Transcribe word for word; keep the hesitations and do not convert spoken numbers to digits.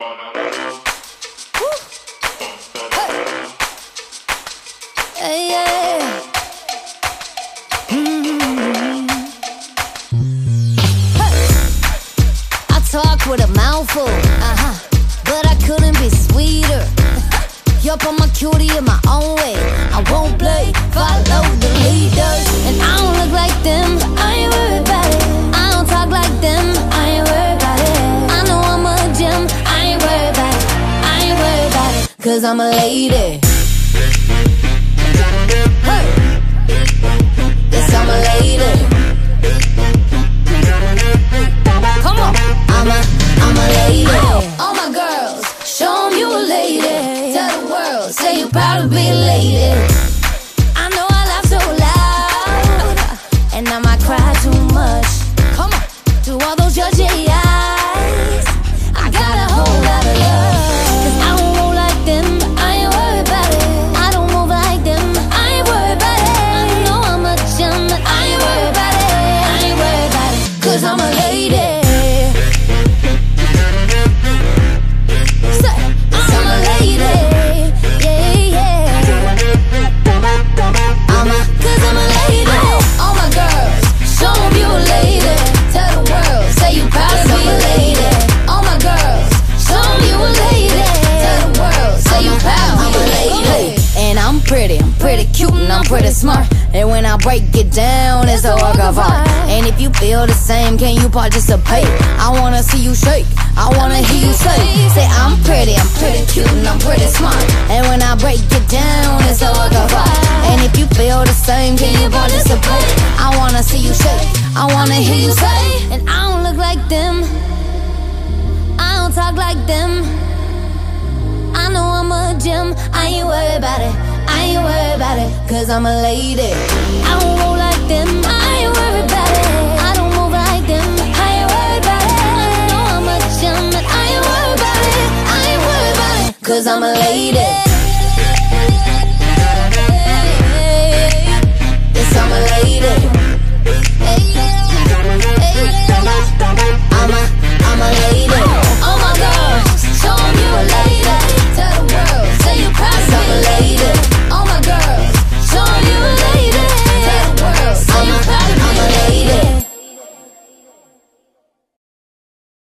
Hey, yeah. Mm-hmm. Hey. I talk with a mouthful, uh-huh, but I couldn't be sweeter. You're on my cutie in my own way. I won't play, follow the leaders. And I don't look like them, but I ain't worried about it. I don't talk like them, I ain't worried about it. I know I'm a gem, I ain't worried about it. I ain't worried about it, cause I'm a lady. Hey. Yes, I'm a lady. Come on. I'm a, I'm a lady. Oh, all my girls, show 'em you a lady. Tell the world, say you proud to be a lady. I know I laugh so loud, and I might cry too much. Come on. To all those judgy eyes, I got a whole lot of love. Cause I don't roll like them, but I ain't worried about it. I don't move like them, but I ain't worried about it. I know I'm a gem, but I ain't worried about it. I ain't worried about it, cause I'm a lady. Say, I'm a lady. Yeah, yeah. I'm a, cause I'm a lady. All my girls, show 'em you a lady. Tell the world, say you proud to be a lady. All my girls, show 'em you a lady. Tell the world, say you proud to be a lady. And I'm pretty, I'm pretty cute and I'm pretty smart. And when I break it down, it's a work of art. And if you feel the same, can you participate? I wanna see you shake, I wanna hear you say, say I'm pretty, I'm pretty cute and I'm pretty smart. And when I break it down, it's a work of art. And if you feel the same, can you participate? I wanna see you shake, I wanna hear you say. And I don't look like them, I don't talk like them. I know I'm a gem, I ain't worried about it. I ain't worried about it, cause I'm a lady. I don't roll like them, I ain't worried about it. I don't move like them, I ain't worried about it. I know I'm a gem, but I ain't worried about it. I ain't worried about it, cause I'm a lady.